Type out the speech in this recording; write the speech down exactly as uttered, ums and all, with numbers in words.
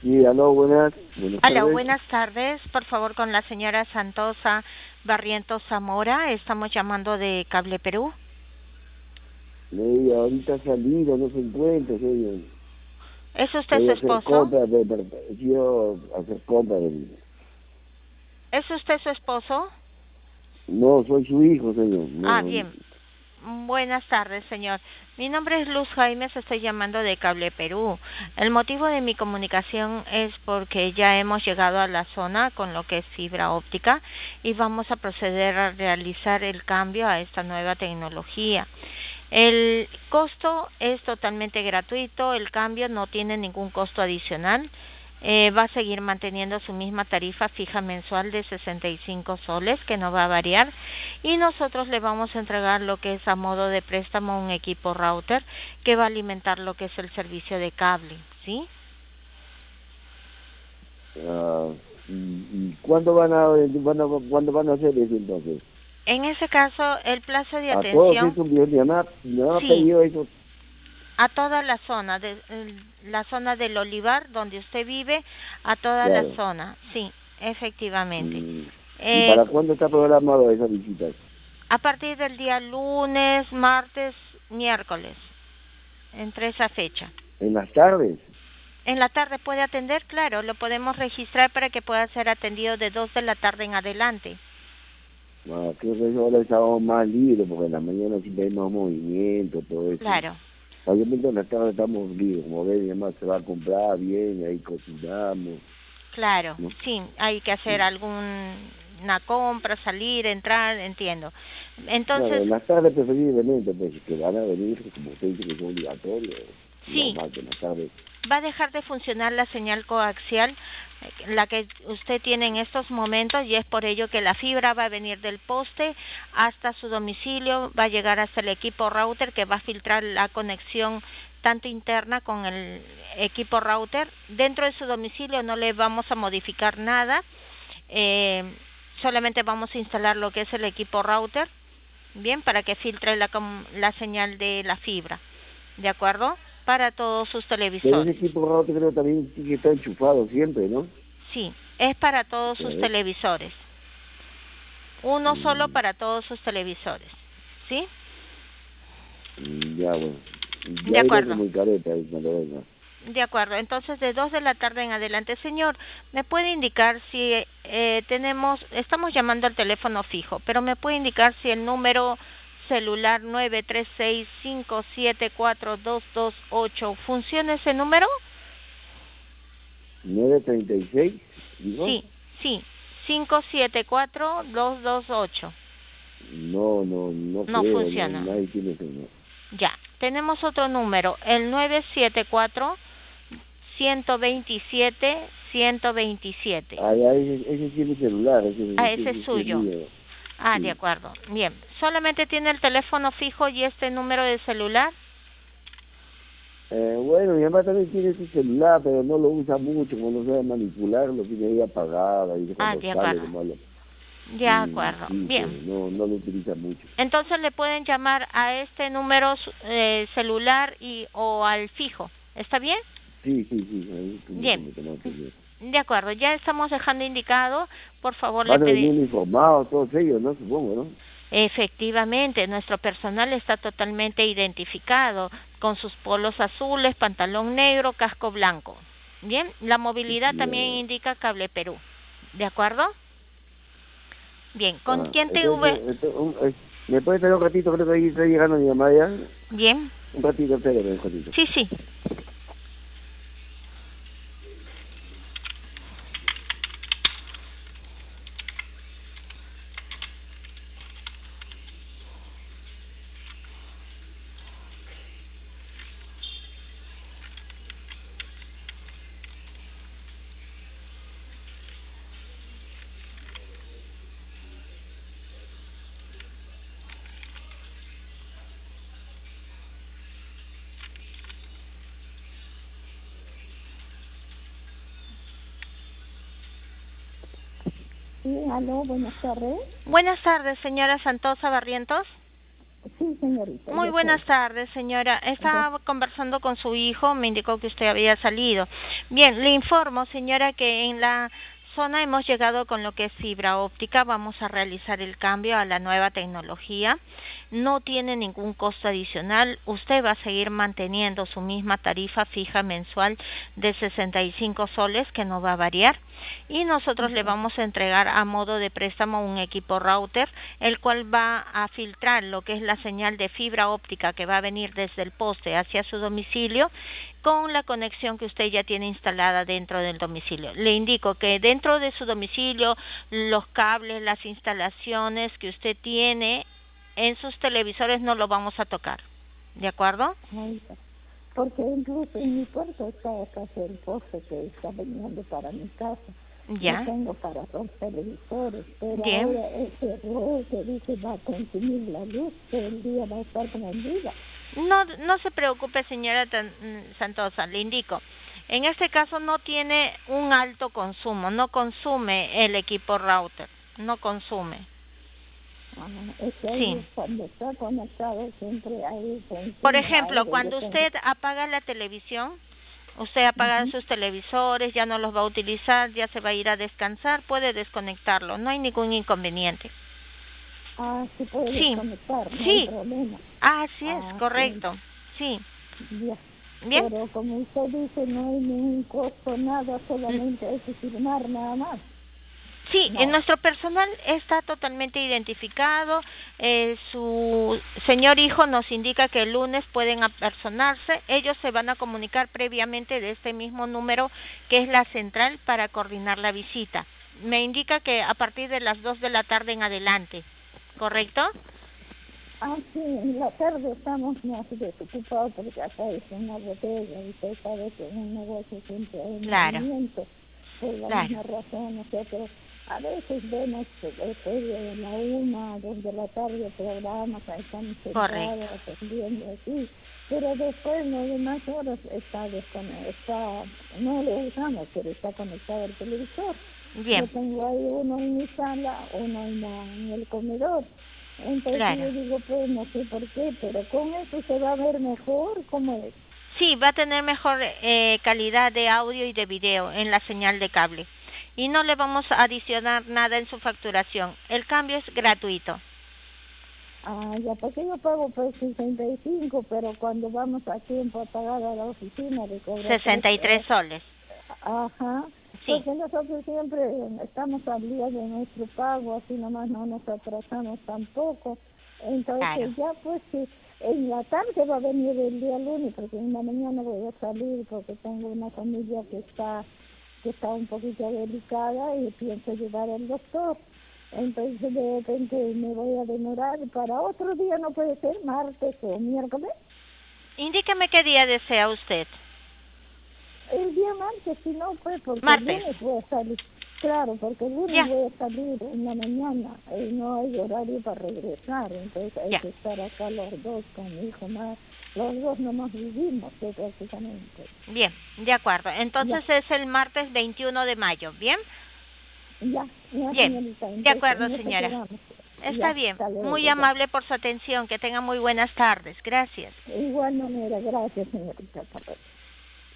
Sí, aló, buenas, buenas Hola, tardes. buenas tardes. Por favor, con la señora Santosa Barrientos Zamora. Estamos llamando de Cable Perú. Ella ahorita ha salido, no se encuentra, ella. ¿Es usted Voy su a hacer esposo? compras, de, de, quiero hacer compras. De, ¿Es usted su esposo? no, soy su hijo, señor. Ah, No, bien. Buenas tardes, señor. Mi nombre es Luz Jaime, estoy llamando de Cable Perú. El motivo de mi comunicación es porque ya hemos llegado a la zona con lo que es fibra óptica y vamos a proceder a realizar el cambio a esta nueva tecnología. El costo es totalmente gratuito, el cambio no tiene ningún costo adicional. Eh, va a seguir manteniendo su misma tarifa fija mensual de sesenta y cinco soles, que no va a variar, y nosotros le vamos a entregar lo que es a modo de préstamo un equipo router que va a alimentar lo que es el servicio de cable, ¿sí? ah, y, y ¿cuándo van a, van a, cuándo van a hacer eso entonces? En ese caso, el plazo de A todos atención, estos videos, mi mamá, mi mamá sí, pedido eso. a toda la zona, de, la zona del Olivar, donde usted vive, a toda la Claro. zona, sí, efectivamente. Mm, ¿Y Eh, para cuándo está programado esa visita? a partir del día lunes, martes, miércoles, entre esa fecha. ¿En las tardes? En la tarde puede atender, claro, lo podemos registrar para que pueda ser atendido de dos de la tarde en adelante. Ah, creo que eso ahora estamos más libres, porque en la mañana sí hay más movimiento, todo eso. Claro, Obviamente en la tarde estamos libres, como ven, mi mamá se va a comprar bien, ahí cocinamos, claro, ¿no? sí, hay que hacer Sí. alguna compra, salir, entrar, entiendo. Claro, Entonces, en las tardes preferiblemente, pues, que van a venir, como usted dice que es obligatorio, sí, normal que en las tardes. va a dejar de funcionar la señal coaxial, eh, la que usted tiene en estos momentos, y es por ello que la fibra va a venir del poste hasta su domicilio, va a llegar hasta el equipo router que va a filtrar la conexión tanto interna con el equipo router. Dentro de su domicilio no le vamos a modificar nada, eh, solamente vamos a instalar lo que es el equipo router, bien, para que filtre la, la señal de la fibra, ¿de acuerdo? Para todos sus Pero ese televisores. equipo raro creo también sí que está enchufado siempre, ¿no? Sí, es para todos sus Sí. televisores. Uno solo Mm, para todos sus televisores. ¿Sí? mm, ya, bueno. De Ya ahí me acuerdo. comunicaré para cuando venga. De acuerdo. Entonces, de dos de la tarde en adelante, señor, ¿me puede indicar si eh, tenemos, estamos llamando al teléfono fijo, pero me puede indicar si el número celular nueve tres seis cinco siete cuatro dos dos ocho funciona ese número? nueve treinta y seis, digo. Sí, sí. cinco siete cuatro dos dos ocho. No, no, no No creo, no, funciona. nadie tiene ese número. Ya, tenemos otro número, el nueve siete cuatro uno dos siete uno dos siete. Ah, ya, ese, ese tiene celular, ese, Ah, ese, ese es ese es suyo. mío. Ah, de Sí. acuerdo. Bien, ¿solamente tiene el teléfono fijo y este número de celular? Eh, bueno, mi mamá también tiene ese celular, pero no lo usa mucho, como no sabe manipularlo, tiene ahí apagada, y Ah, cuando de sale, acuerdo. como lo... De Mm, acuerdo. sí, pero Bien. no, no lo utiliza mucho. Entonces le pueden llamar a este número eh, celular y o al fijo. ¿Está bien? Sí, sí, sí, ahí como que Bien. me conoce bien. De acuerdo, ya estamos dejando indicado. Por favor, le Van a venir pedí. uniformados todos ellos, ¿no? Supongo, ¿no? Efectivamente, nuestro personal está totalmente identificado con sus polos azules, pantalón negro, casco blanco. Bien, la movilidad también Ya. indica Cable Perú. ¿De acuerdo? Bien, ¿con Ah, quién te entonces, V? entonces un- eh, ¿me puede esperar un ratito? Creo que ahí está llegando mi mamá ya. Bien, Un ratito, espérame un ratito. sí, sí. Sí, aló, buenas tardes. Buenas tardes, señora Santosa Barrientos. Sí, Sí, señorita. Muy buenas tardes, señora. Estaba conversando con su hijo, me indicó que usted había salido. Bien, le informo, señora, que en la zona hemos llegado con lo que es fibra óptica. Vamos a realizar el cambio a la nueva tecnología. No tiene ningún costo adicional. Usted va a seguir manteniendo su misma tarifa fija mensual de sesenta y cinco soles, que no va a variar. Y nosotros le vamos a entregar a modo de préstamo un equipo router, el cual va a filtrar lo que es la señal de fibra óptica que va a venir desde el poste hacia su domicilio con la conexión que usted ya tiene instalada dentro del domicilio. Le indico que dentro de su domicilio, los cables, las instalaciones que usted tiene en sus televisores no lo vamos a tocar. ¿De acuerdo? Porque incluso en mi puerta está casi el poste que está viniendo para mi casa. Ya. Yo tengo para dos televisores, pero Bien. ahora ese error que dice va a consumir la luz, todo el día va a estar prendida. No, no se preocupe, señora Santosa, le indico. En este caso no tiene un alto consumo, no consume el equipo router, no consume. Ah, es que ahí Sí. cuando está conectado siempre hay... Por ejemplo, algo, cuando yo usted tengo... apaga la televisión, usted apaga Uh-huh. sus televisores, ya no los va a utilizar, ya se va a ir a descansar, puede desconectarlo, no hay ningún inconveniente. Ah, sí puede Sí, desconectar, no hay sí, problema. así es, Ah, correcto, sí. ya. Bien. Pero como usted dice, no hay ningún costo, nada, solamente hay que firmar nada más. Sí, No. en nuestro personal está totalmente identificado. Eh, su señor hijo nos indica que el lunes pueden apersonarse. Ellos se van a comunicar previamente de este mismo número, que es la central, para coordinar la visita. Me indica que a partir de las dos de la tarde en adelante, ¿correcto? Ah, sí, en la tarde estamos más desocupados porque acá es una botella y usted sabe que en un negocio siempre hay Claro. movimiento. Por la Claro. misma razón, nosotros a veces vemos que después de la una, dos de la tarde programas, ahí estamos sentados atendiendo así, pero después las demás horas está desconectado, está, no lo usamos, pero está conectado al televisor. Bien. Yo tengo ahí uno en mi sala, uno en, la, en el comedor. Entonces Claro. yo digo, pues no sé por qué, pero con eso se va a ver mejor, ¿cómo es? Sí, va a tener mejor eh, calidad de audio y de video en la señal de cable. Y no le vamos a adicionar nada en su facturación. El cambio es gratuito. Ah, ya, porque yo pago pues sesenta y cinco, pero cuando vamos a tiempo a pagar a la oficina de cobrar... sesenta y tres soles. Ajá, Sí. porque nosotros siempre estamos al día de nuestro pago, así nomás no nos atrasamos tampoco. Entonces Claro. ya pues que en la tarde va a venir el día lunes, porque en la mañana voy a salir porque tengo una familia que está que está un poquito delicada y pienso llevar al doctor. Entonces de repente me voy a demorar para otro día, no puede ser martes o miércoles. Indíqueme qué día desea usted. El día martes, si no, pues porque Martes. el lunes voy a salir. Claro, porque el lunes Ya. voy a salir en la mañana y no hay horario para regresar. Entonces hay Ya. que estar acá los dos con mi hijo más. Los dos nomás vivimos eh, prácticamente. Bien, de acuerdo. Entonces Ya. es el martes veintiuno de mayo, ¿bien? Ya, ya, Bien, señorita. de Entonces, acuerdo, en eso señora. quedamos. Está Ya, bien. hasta luego, Muy ya. amable por su atención. Que tenga muy buenas tardes. Gracias. De igual manera, gracias, señorita. Hasta luego.